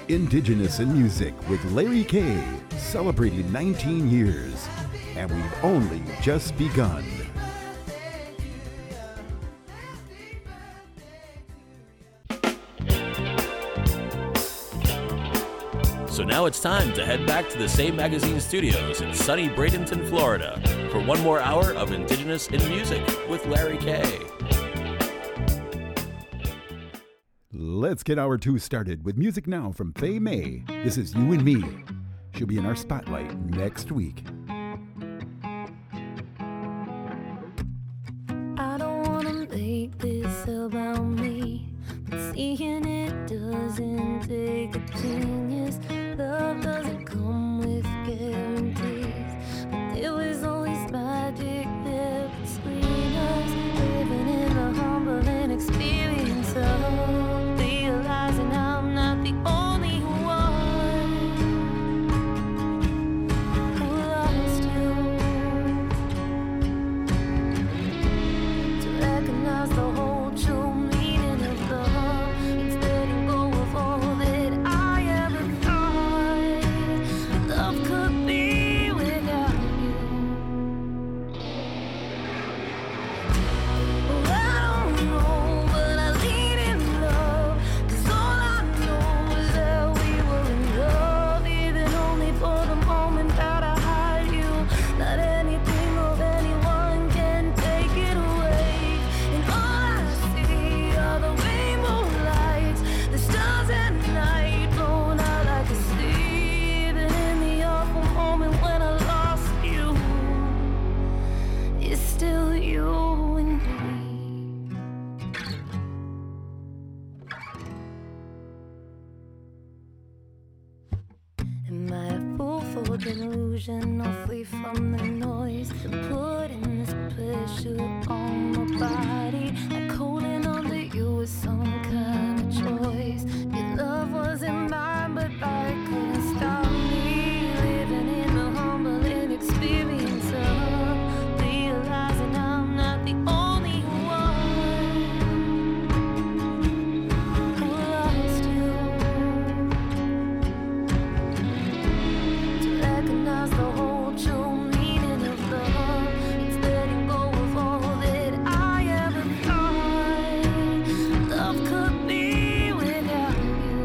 Indigenous in Music with Larry K, celebrating 19 years. And we've only just begun. So now it's time to head back to the Save Magazine studios in sunny Bradenton, Florida, for one more hour of Indigenous in Music with Larry K. Let's get hour 2 started with music now from Faye May. This is You and Me. She'll be in our spotlight next week. I don't wanna make this about me, but seeing it doesn't take a genius. Love doesn't come with guarantees, but there was always magic there between us, living in the humbling experience of realizing I'm not the only one who lost you. To recognize the whole true meaning of love, it's letting go of all that I ever thought love could be without you. Well, I don't know, but I lean in love, 'cause all I know is that we were in love, even only for the moment that I had you. Not anything or anyone can take it away. And all I see are the rainbow lights, the stars at night blown out like a sea. Even in the awful moment when I lost you, it's still you and me. Am I a fool for delusion or free from the noise? And putting this pressure on my body, like holding on to you was some kind of choice. Your love wasn't mine, but I couldn't stop me living in the humbling experience of realizing I'm not the only one who lost you. To recognize the whole true meaning of love, it's letting go of all that I ever thought love could be without you.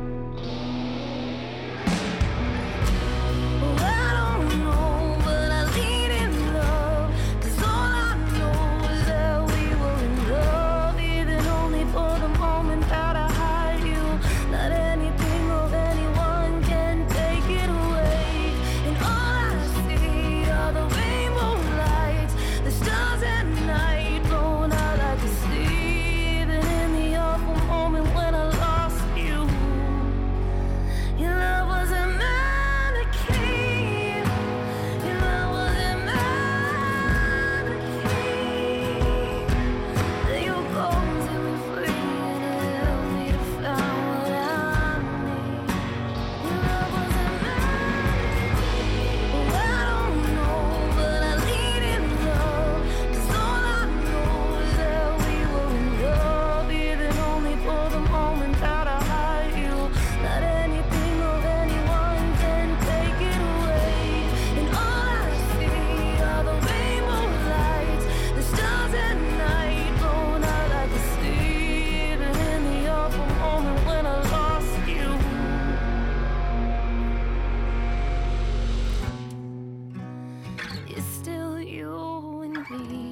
Well, I don't know, but I lean in love, 'cause all I know is that we were in love, even only for the moment that I had you. Not anything or anyone can take it away. And all I see are the rainbow lights, the stars at night blown out like a sea. Even in the awful moment when I lost you, your love wasn't meant to keep. Your love wasn't meant to keep. Let your go set me free and it helped me to find what I need. Your love wasn't meant to keep. Well, I don't know, but I lean in love, 'cause all I know is that we were in love, even only for the moment that I had you. Not anything or anyone can take it away. And all I see are the rainbow lights, the stars at night blown out like a sea. Even in the awful moment when I lost you, it's still you and me.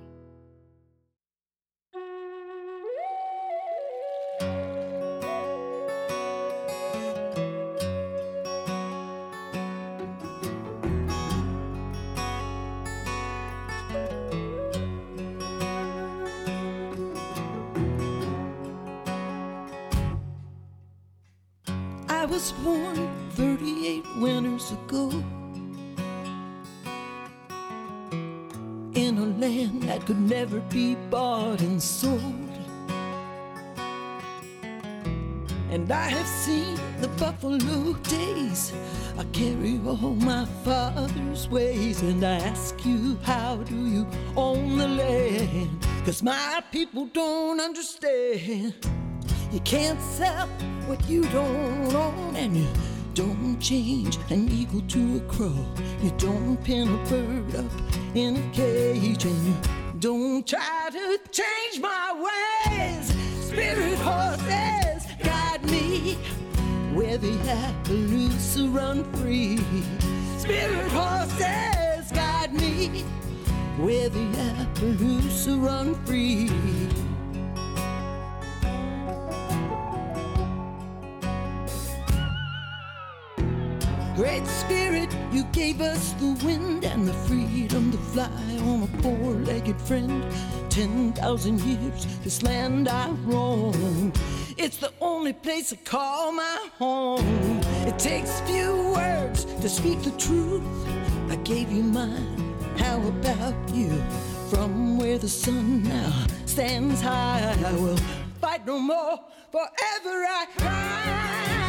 I was born 38 winters ago in a land that could never be bought and sold. And I have seen the buffalo days. I carry all my father's ways. And I ask you, how do you own the land? 'Cause my people don't understand You can't sell what you don't own, and you don't change an eagle to a crow. You don't pin a bird up in a cage, and you don't try to change my ways. Spirit horses guide me where the Appaloosa run free. Spirit horses guide me where the Appaloosa run free. Great Spirit, you gave us the wind and the freedom to fly on a four-legged friend. 10,000 years, this land I roam, it's the only place I call my home. It takes few words to speak the truth. I gave you mine, how about you? From where the sun now stands high, I will fight no more, forever I cry.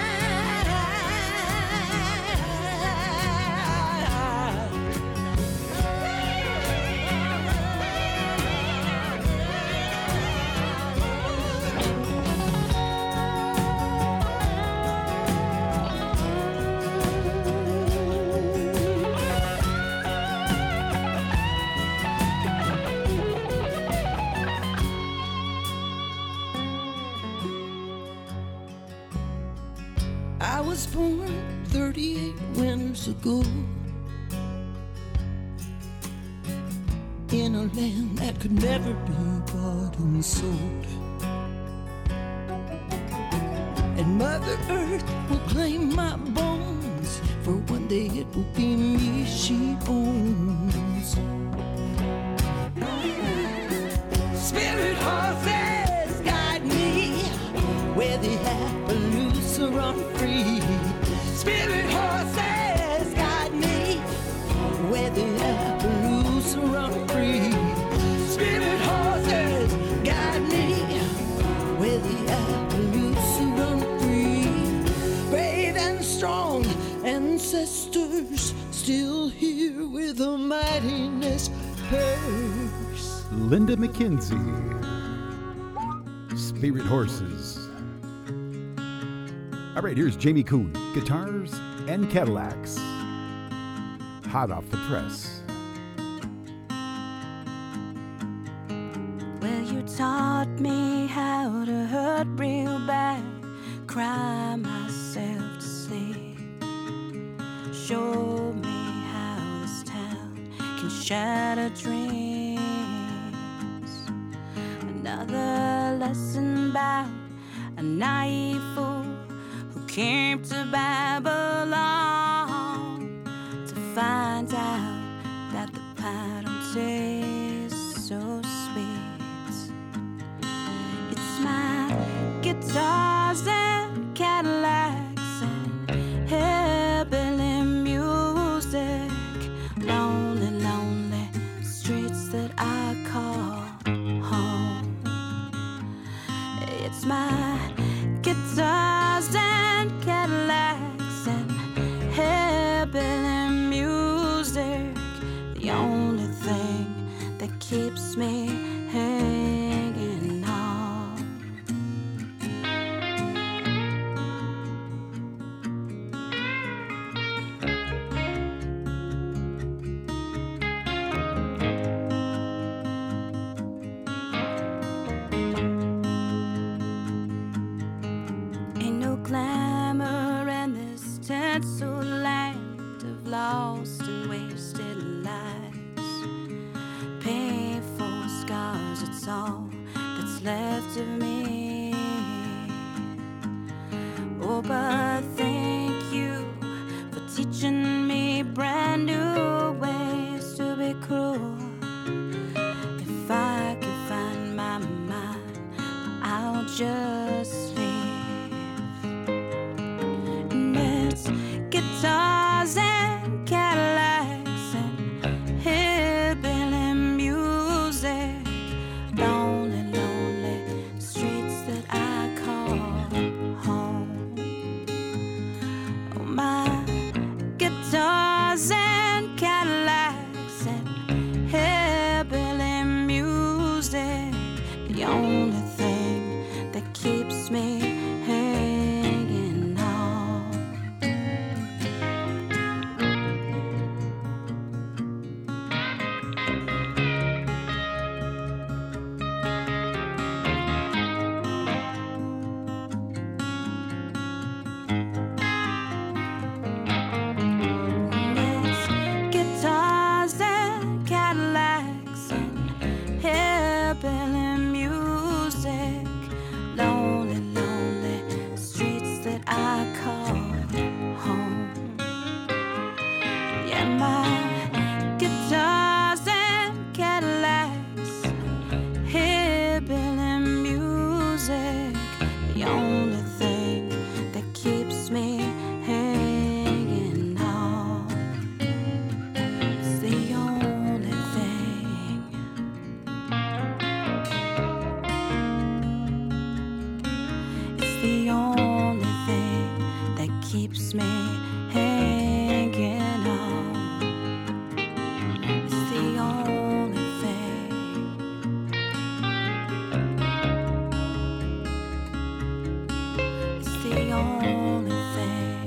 I was born 38 winters ago in a land that could never be bought and sold. And Mother Earth will claim my bones, for one day it will be me she owns. Spirit horses guide me where the Appaloosa run free. Spirit horses guide me where the Appaloosa run free. Spirit horses guide me where the Appaloosa run free. Brave and strong ancestors still here with a mightiness hers. Linda McKenzie, Spirit Horses. All right, here's Jamie Kuhn, Guitars and Cadillacs. Hot off the press. Well, you taught me how to hurt real bad, cry myself to sleep. Show me how this town can shatter dreams. Another lesson about a naive fool who came to Babylon to find out that the pie don't taste so sweet. It's my guitars and Cadillacs and hillbilly music, lonely, lonely streets that I call home. It's my guitars and Cadillacs and hillbilly music, the only thing that keeps me hanging on. Ain't no glamour in this tinsel land of lost and wasted lives. Painful scars, it's all that's left of me. Oh, but thank you for teaching me brand new ways to be cruel. If I can find my mind, I'll just leave. And it's guitars and Cadillacs and hillbilly music, lonely, lonely streets keeps me hanging on. It's the only thing. It's the only thing.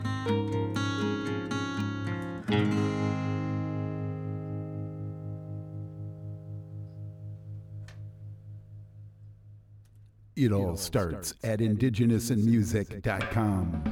It all starts at indigenousinmusic.com.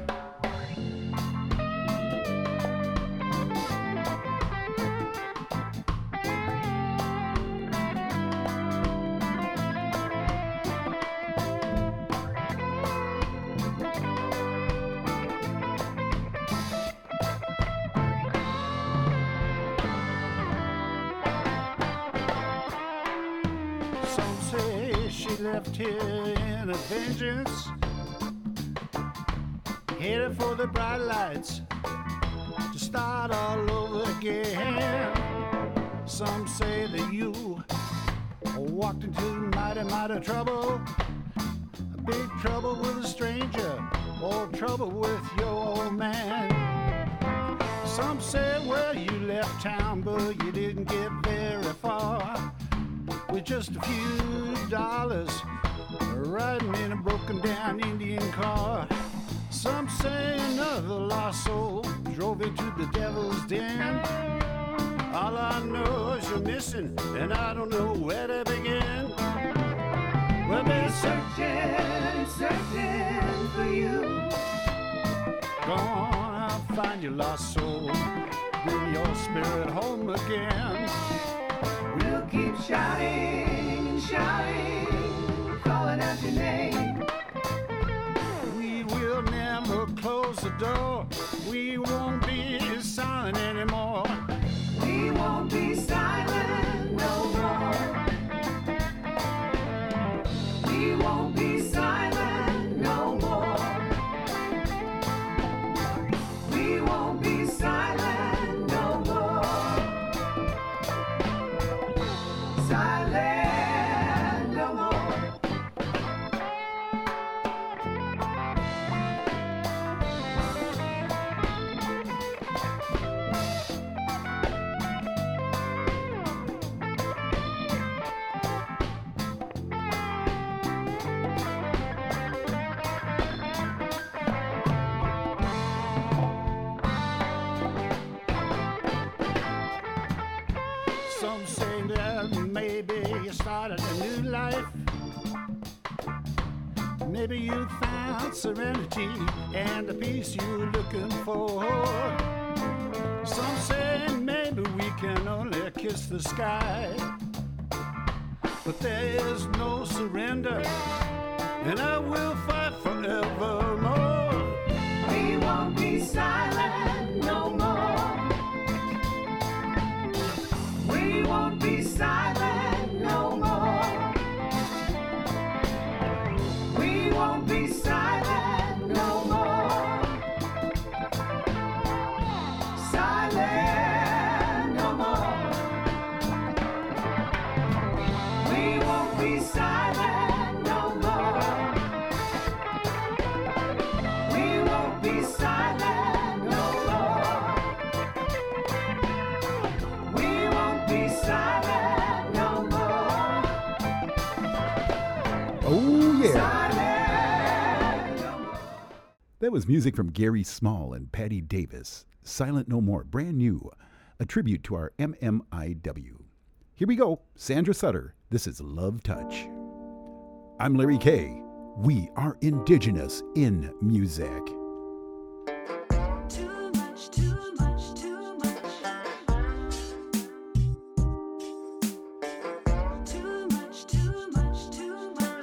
Some say she left here in a vengeance, headed for the bright lights to start all over again. Some say that you walked into mighty trouble, a big trouble with a stranger, or trouble with your old man. Some say, well, you left town, but you didn't get very far, with just a few dollars, riding in a broken down Indian car. Some say another lost soul drove into the devil's den. All I know is you're missing, and I don't know where to begin. We've been searching for you. Gonna find your lost soul, bring your spirit home again. We'll keep shouting and shouting, calling out your name. We will never close the door. We won't be silent anymore. We won't be silent no more. We won't be silent no more. We won't be silent no more. Silent no more. Some say that maybe you started a new life. Maybe you found serenity and the peace you're looking for. Some say maybe we can only kiss the sky, but there's no surrender, and I will fight forevermore. We won't be silent no more. We won't be silent no more. We won't be silent no more. Silent no more. We won't be silent no more. We won't be silent no more. We won't be silent no more. Oh, yeah. Silent no more. That was music from Gary Small and Patty Davis. Silent No More, brand new. A tribute to our MMIW. Here we go. Sandra Sutter. This is Love Touch. I'm Larry Kay. We are indigenous in music. Too much, too much, too much. Too much, too much, too much.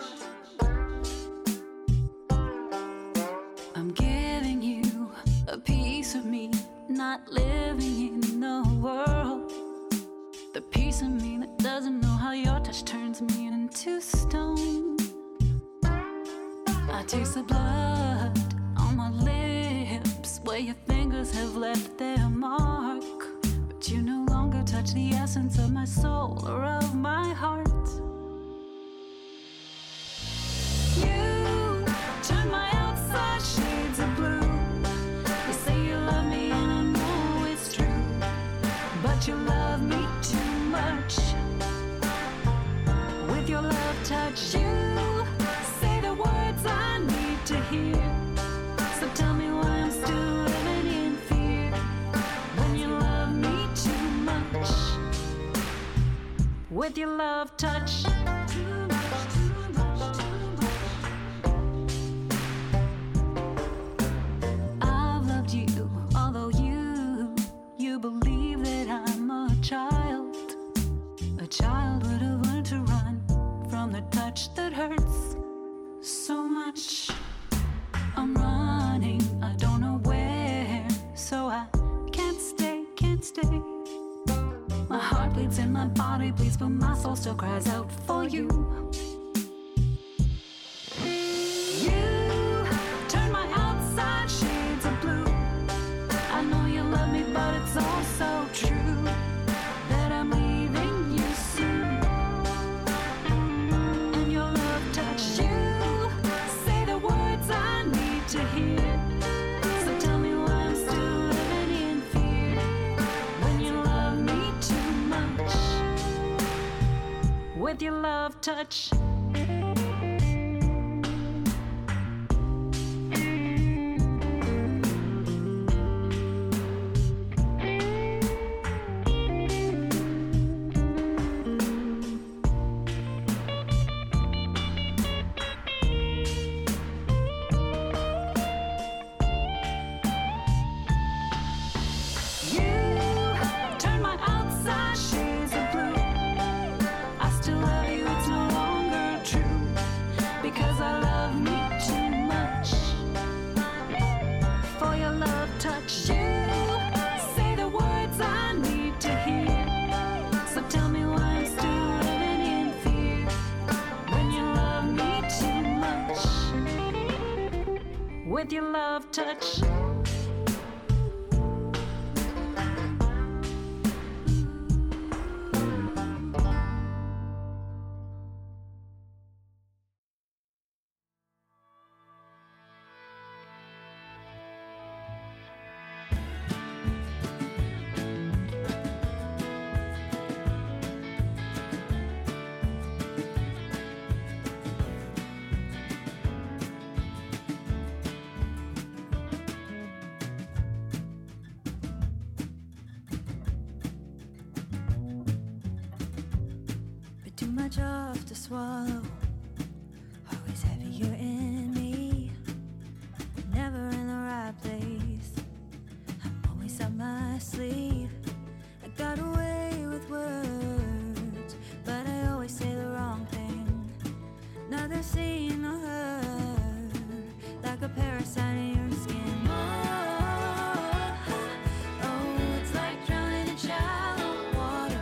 I'm giving you a piece of me, not living in the world. The piece of me that doesn't know how your touch turns me into stone. I taste the blood on my lips where your fingers have left their mark, but you no longer touch the essence of my soul or of my heart. You turn my outside shades of blue love touch. I've loved you, although you believe that I'm a child. A child would have learned to run from the touch that hurts so much. I'm running, I don't know where, so I can't stay. My heart bleeds and my body bleeds, but my soul still cries out for you. You turn my outside shades of blue. I know you love me, but it's also true that I'm leaving you soon. And your love touch, you say the words I need to hear. So tell me why I'm still living in fear when you love me too much. With your love touch. With your love touch. Too much off to swallow, always heavier in me, never in the right place. I'm always up my sleeve. I got away with words, but I always say the wrong thing. Neither seen nor heard, like a parasite in your skin. Oh, it's like drowning in shallow water.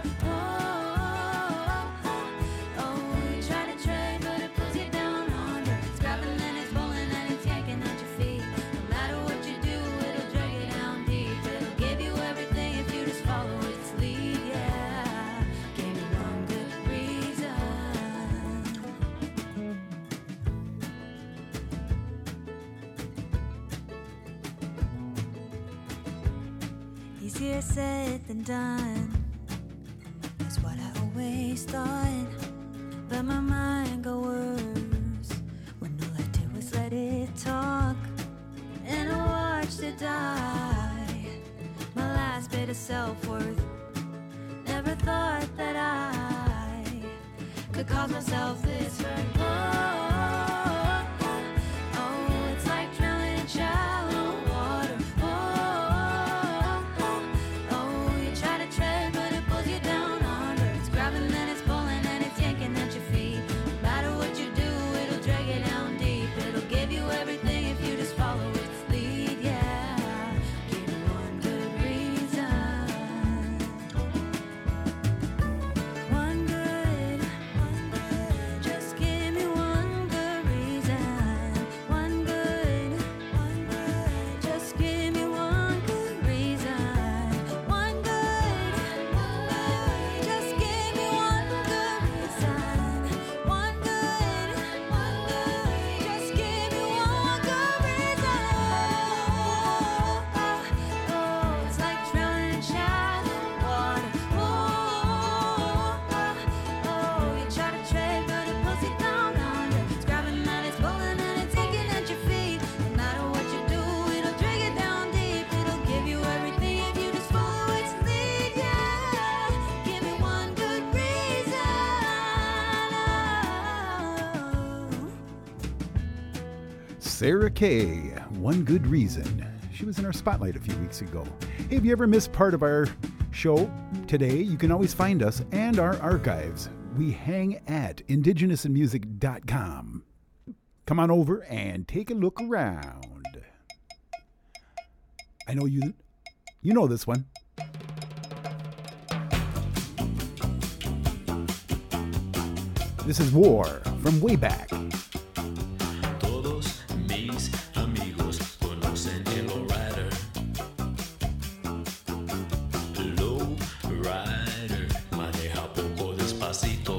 Easier said than done, that's what I always thought. But my mind got worse when all I did was let it talk. And I watched it die, my last bit of self-worth. Never thought that I could cause myself this hurt. Oh, it's like drowning in shallow water. One good, just give Sarah Kay, One Good Reason. She was in our spotlight a few weeks ago. Hey, if you ever missed part of our show today, you can always find us and our archives. We hang at indigenousinmusic.com. Come on over and take a look around. I know you know this one. This is War from way back. Todos mis amigos conocen el lowrider. Lowrider maneja poco despacito.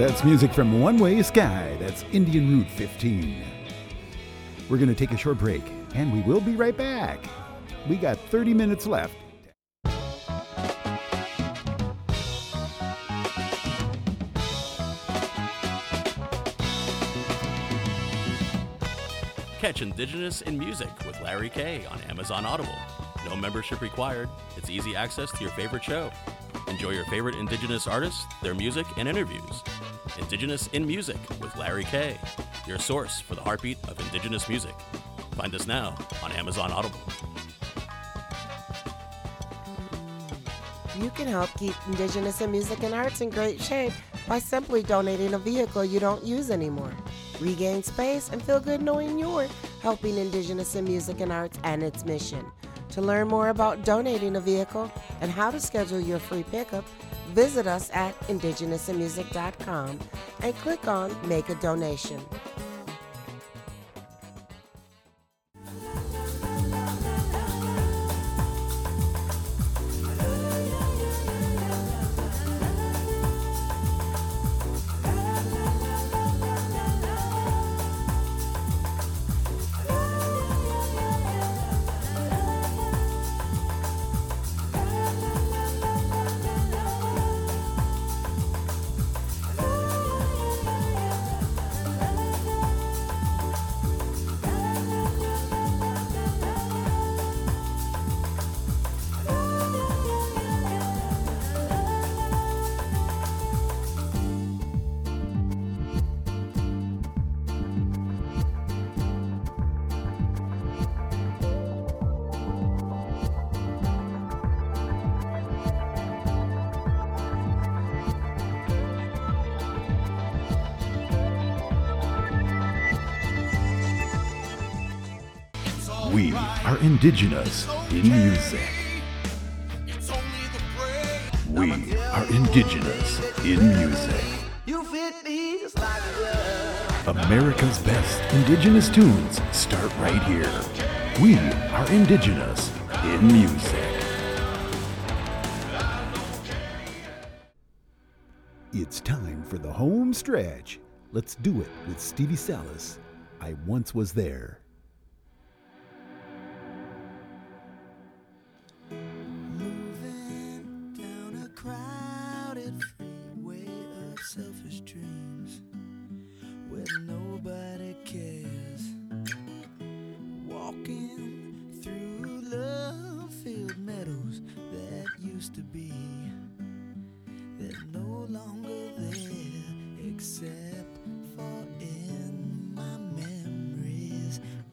That's music from One Way Sky. That's Indian Route 15. We're going to take a short break, and we will be right back. We got 30 minutes left. Catch Indigenous in Music with Larry K on Amazon Audible. No membership required. It's easy access to your favorite show. Enjoy your favorite Indigenous artists, their music, and interviews. Indigenous in Music with Larry K, your source for the heartbeat of Indigenous music. Find us now on Amazon Audible. You can help keep Indigenous in Music and Arts in great shape by simply donating a vehicle you don't use anymore. Regain space and feel good knowing you're helping Indigenous in Music and Arts and its mission. To learn more about donating a vehicle and how to schedule your free pickup, visit us at indigenousinmusic.com and click on Make a Donation. We are Indigenous in music. We are Indigenous in music. America's best Indigenous tunes start right here. We are Indigenous in music. It's time for the home stretch. Let's do it with Stevie Salas. I Once Was There. Moving down a crowded freeway of selfish dreams where nobody cares. Walking through love-filled meadows that used to be, they're no longer there except for in my memories.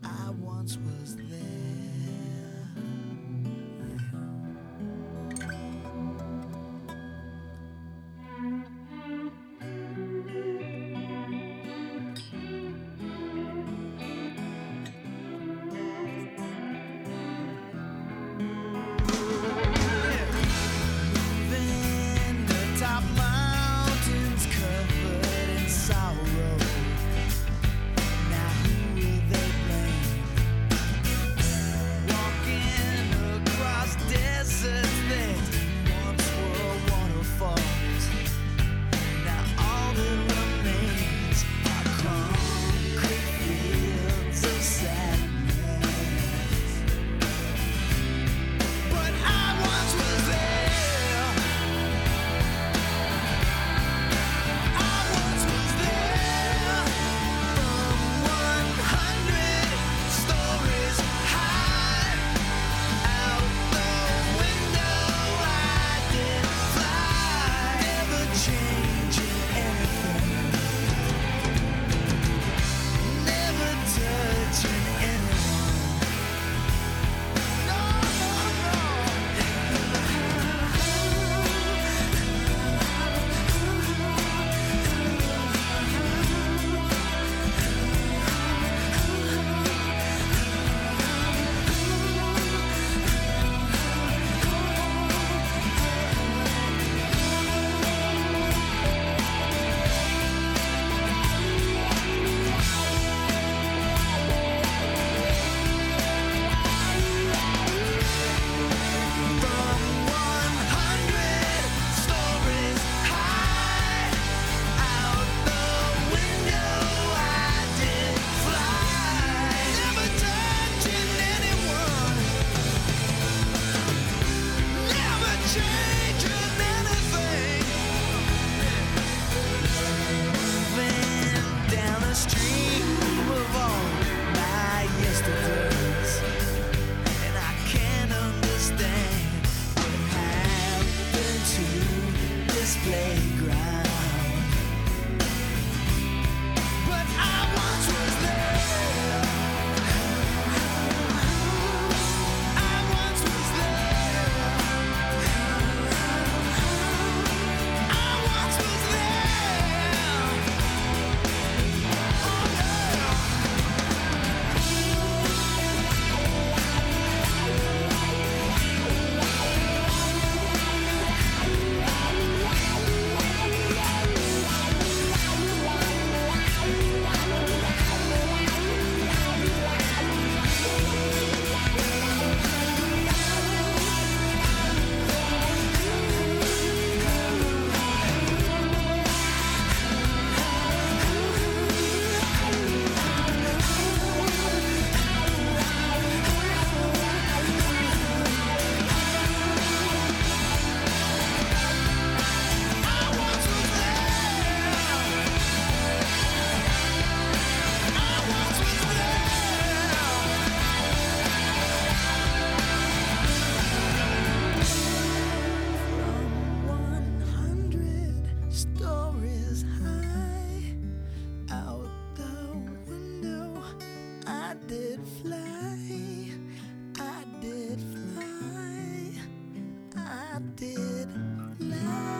did fly, I did fly, I did fly.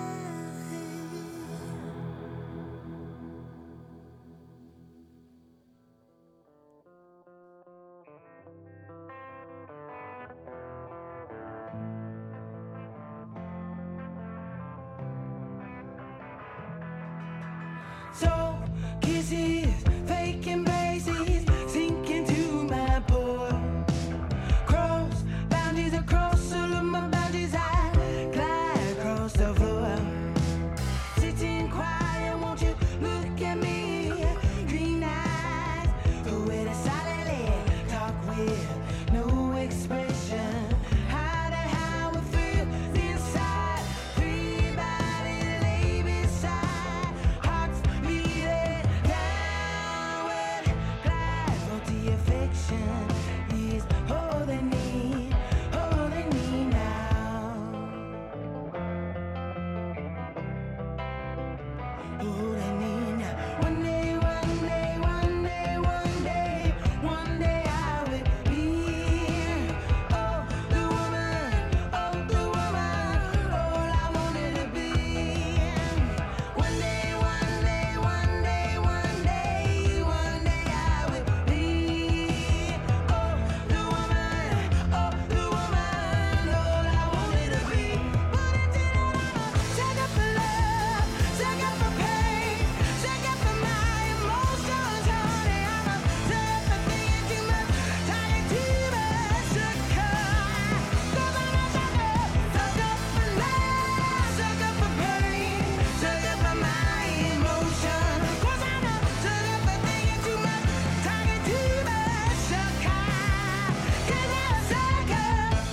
So kisses, fake embraces, sink into my pore. Cross boundaries across all of my boundaries, I glide across the floor. Sitting quiet, won't you look at me? Green eyes, who it is silently talk with no expression. Hide how it feels inside. Three bodies lay beside. Hearts beating downward. Glide for the affection is all they need now. All they need now. One day, one day, one day, one day, one day I will be the woman, all I wanted to be. One day, one day, one day, one day, one day I will be the woman, all I wanted to be. But until I'm set up for love, set up for pain, set up for my emotions, honey. I'm a set up for thinking too much, talking too much, cause I'm a sucker for love, sucker for pain, sucker for my emotions, cause I'm a sucker for thinking too much, talking too much, cause I'm a sucker.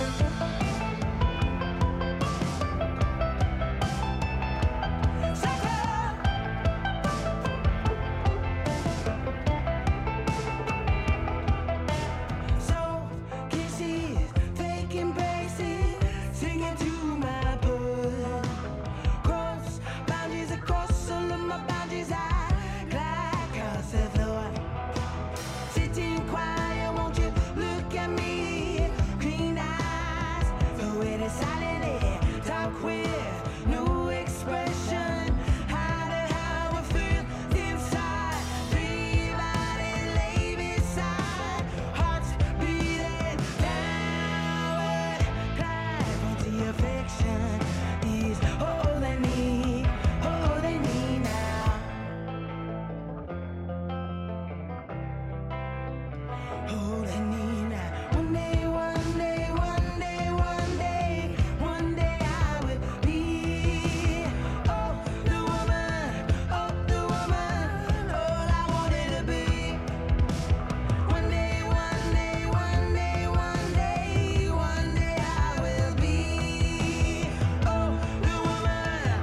So kisses, fake embraces, singing to my blood. Cross boundaries across all of my boundaries, I glide across the floor. Sitting quiet, won't you look at me? Green eyes, the way they silently talk with no expression. Hide how I feel inside. Three bodies lay beside. Hearts beating downward. Glide for the affection is all they need now. All they need now. One day, one day, one day, one day, one day I will be the woman, all I wanted to be. One day, one day, one day, one day, one day I will be the woman,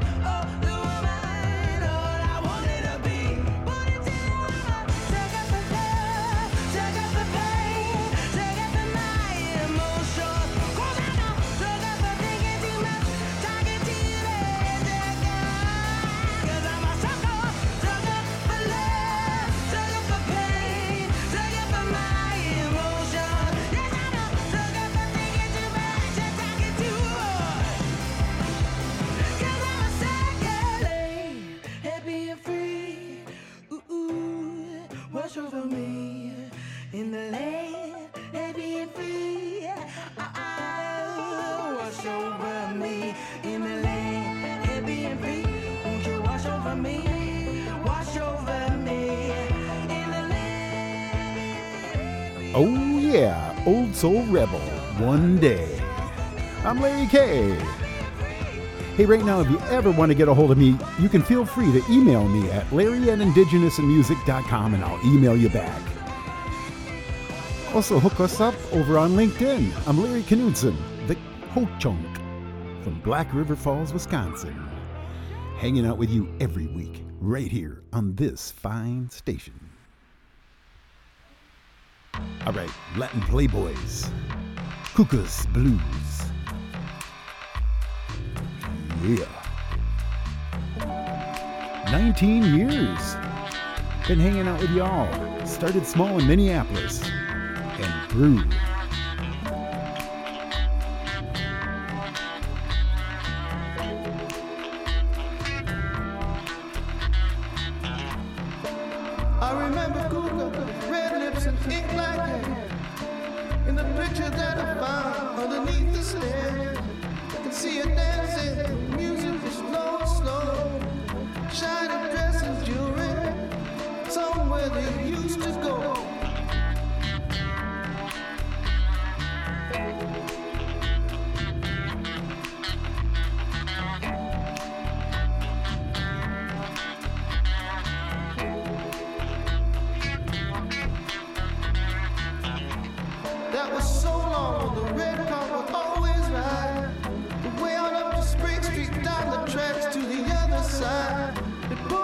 all I wanted to be. But until I'm a sucker for love, sucker for pain, sucker for my emotions, cause I'm a sucker for thinking too much, talking too much, cause I'm a sucker for love, sucker for pain, sucker for my emotions. Yes, I'm a sucker for thinking too much and talking too much, cause I'm a sucker, happy and free. Ooh, wash over me in the land, happy and free. Wash over me in the land, happy and free. Won't you wash over me in the land? Oh, yeah, Old Soul Rebel, one day. I'm Larry K. Hey, right now, if you ever want to get a hold of me, you can feel free to email me at larry@indigenousinmusic.com and I'll email you back. Also, hook us up over on LinkedIn. I'm Larry Knudsen, the Ho-Chunk from Black River Falls, Wisconsin. Hanging out with you every week, right here on this fine station. All right, Latin Playboys, Cucas Blues. Yeah. 19 years. Been hanging out with y'all. Started small in Minneapolis and grew. I remember Cougar, red lips and ink like hair. In the picture that I found underneath the stairs, I can see her dancing, music was slow, slow. Shiny dress and jewelry, somewhere they used to go. That was so long, the red car was always right. The way on up to Spring Street, down the tracks to the other side. It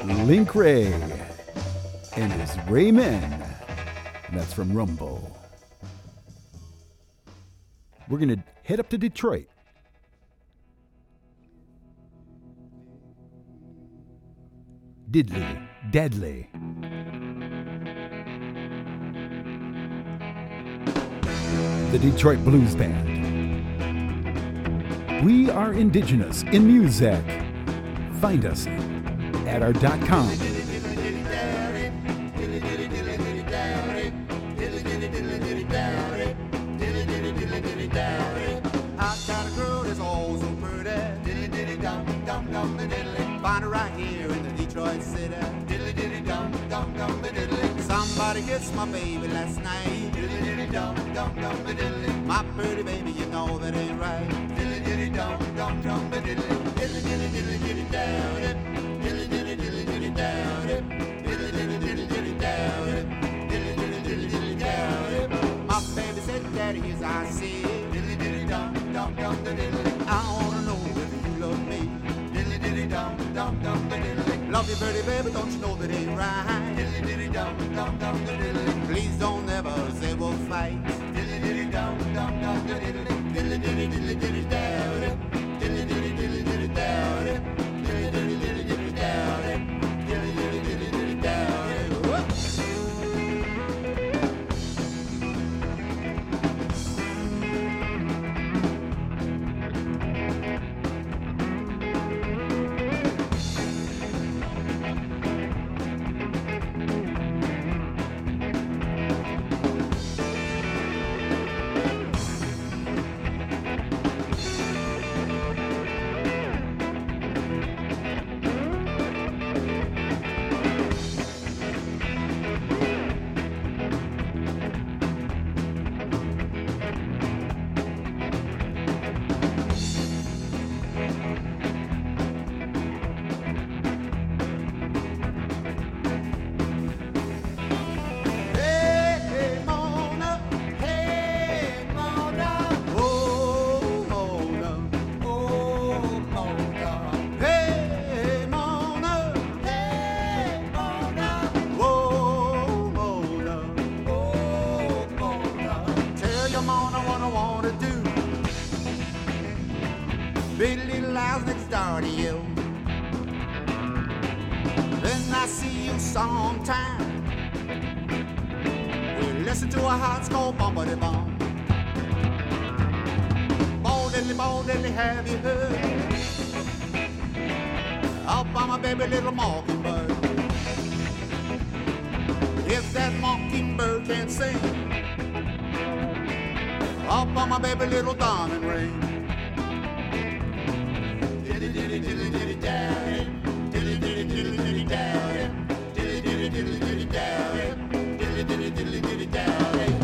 Link Ray and his Raymen. And that's from Rumble. We're going to head up to Detroit. Deadly. The Detroit Blues Band. We are indigenous in music. Find us at our .com. I got a girl that's all so pretty. Diddly diddly dum dum dum diddly. Find her right here in the Detroit city. Diddly diddly dum dum dum diddly. Somebody kissed my baby last night. Diddly diddly dum dum dum diddly. My pretty baby, you know that ain't right. Diddly diddly dum dum dum diddly. Diddly diddly diddly diddly down it. Diddly diddly diddly diddly down it. Diddly diddly diddly diddly down it. Diddly diddly diddly diddly down it. My baby said, Daddy, here's I see. Diddly diddly dum dum dum diddly. I wanna know if you love me. Diddly diddly dum dum dum diddly. Love you, pretty baby, don't you know that ain't right? Diddly diddly dum dum dum diddly. Please don't ever say we'll fight. Diddly diddly dum dum dum diddly. Diddly diddly diddly diddly down it. Diddly diddly diddly diddly down it. Diddly diddly diddly diddly down it. Diddly diddly diddly diddly down it. Have you heard up on my baby little mockingbird? If that mockingbird can sing up on my baby little diamond ring. Dilly dilly dilly dilly down, dilly dilly dilly dilly down, dilly dilly dilly dilly down, dilly dilly dilly dilly down.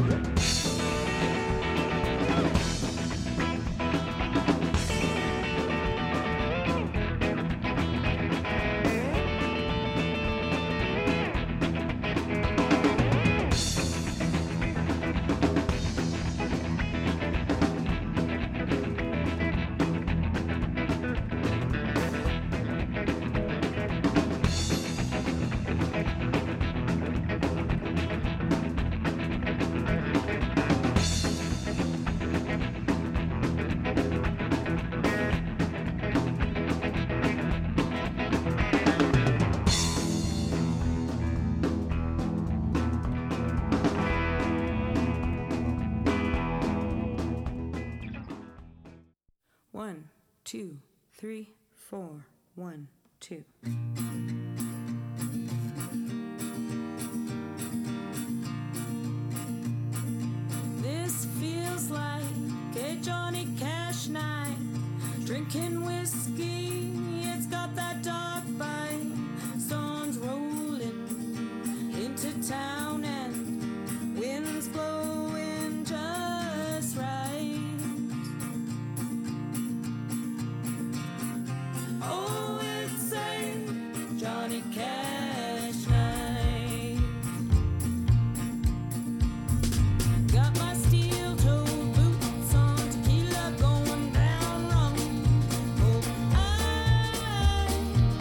One, two, three, four. 1, 2. This feels like a Johnny Cash night, drinking whiskey. It's got that dark bite. Sun's rolling into town and winds blowing just right. Oh, it's a Johnny Cash night. Got my steel-toed boots on, tequila going down wrong. Oh, I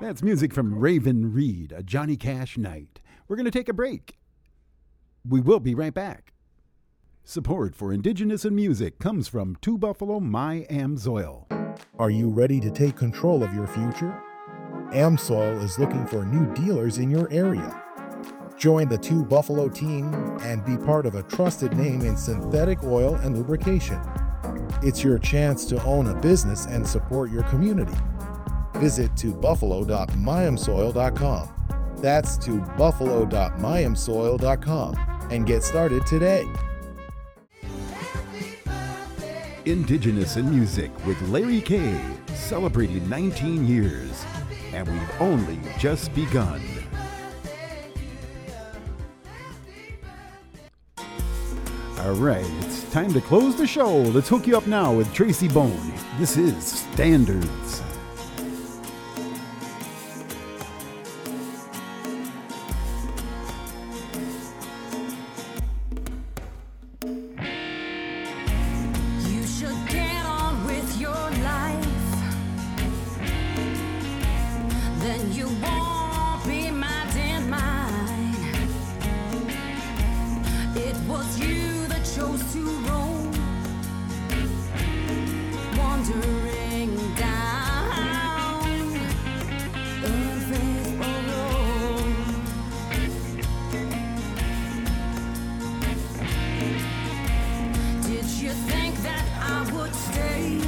That's music from Raven Reed, A Johnny Cash Night. We're going to take a break. We will be right back. Support for Indigenous in Music comes from Two Buffalo My AmSoil. Are you ready to take control of your future? AmSoil is looking for new dealers in your area. Join the Two Buffalo team and be part of a trusted name in synthetic oil and lubrication. It's your chance to own a business and support your community. Visit tobuffalo.myamsoil.com. That's tobuffalo.myamsoil.com and get started today. Indigenous in Music with Larry K, celebrating 19 years, and we've only just begun. All right, it's time to close the show. Let's hook you up now with Tracy Bone. This is Standards. You should get on with your life. Then you won't be mad and mine. It was you that chose to roam, wandering down the faithful road. Did you think that I would stay?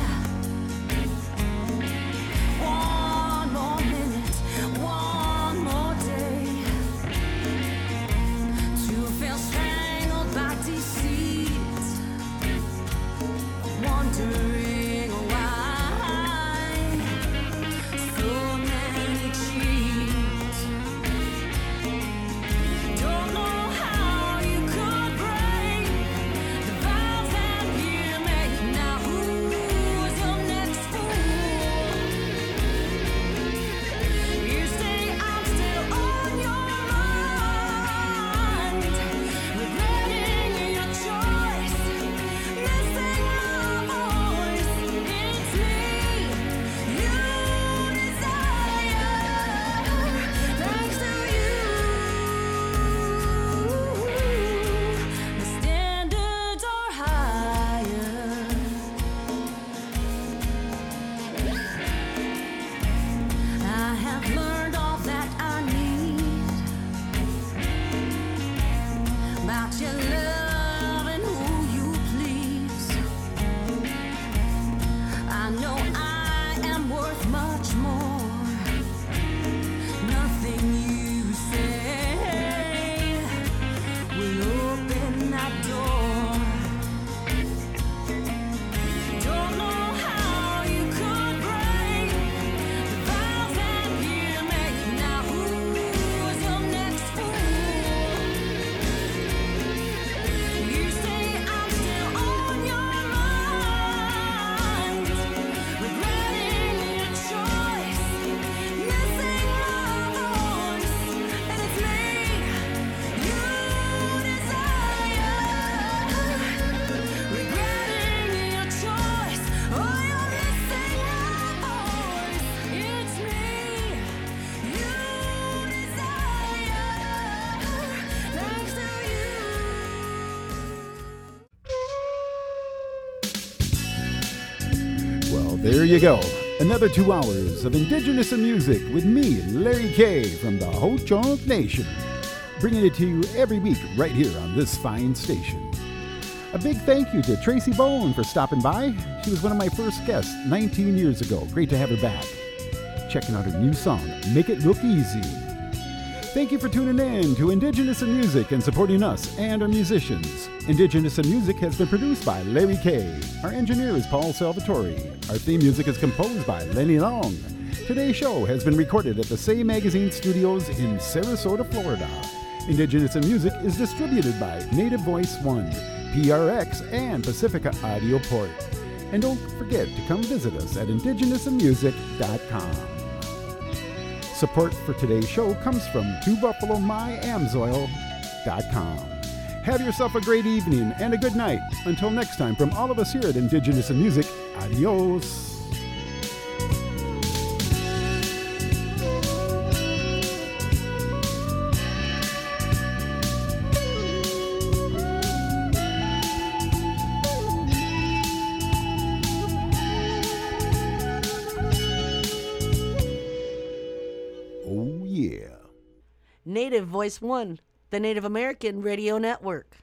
One more minute, one more day, to feel strangled by deceit, wondering why so many cheat. Don't know how you could break the vows that you make. Now who's your next fool? You say I'm still on your mind, regretting your choice, missing my voice. It's me you desire, thanks to you. The standards are higher. I have learned all that I need about your love and who you please. I know I am worth much more. Nothing you say will open that door. Don't know how you could break the vows that you make. Now who's your next fool? You say I'm still on your mind, regretting your choice, missing my voice, and it's me you desire, regretting your choice. Oh, you're missing my voice. It's me you desire, thanks to you. Well, there you go. Another 2 hours of Indigenous in Music with me, Larry K, from the Ho-Chunk Nation, bringing it to you every week right here on this fine station. A big thank you to Tracy Bone for stopping by. She was one of my first guests 19 years ago. Great to have her back. Checking out her new song, Make It Look Easy. Thank you for tuning in to Indigenous in Music and supporting us and our musicians. Indigenous in Music has been produced by Larry K. Our engineer is Paul Salvatore. Our theme music is composed by Lenny Long. Today's show has been recorded at the Say Magazine Studios in Sarasota, Florida. Indigenous in Music is distributed by Native Voice One, PRX, and Pacifica Audio Port. And don't forget to come visit us at indigenousinmusic.com. Support for today's show comes from tobuffalomyamsoil.com. Have yourself a great evening and a good night. Until next time, from all of us here at Indigenous in Music, adios. Native Voice One, the Native American Radio Network.